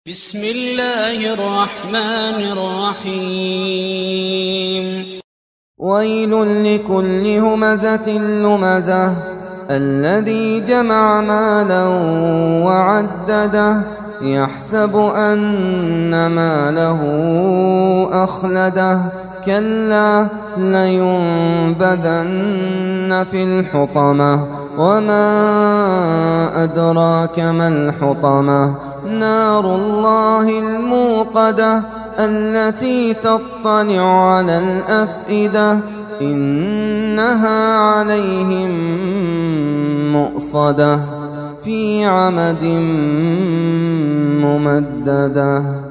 بسم الله الرحمن الرحيم ويل لكل همزة لمزة الذي جمع مالا وعدده يحسب أن ماله أخلده كلا لينبذن في الحطمة وما أدراك ما الحطمة نار الله الموقدة التي تطلع على الأفئدة إنها عليهم مؤصدة في عمد ممددة.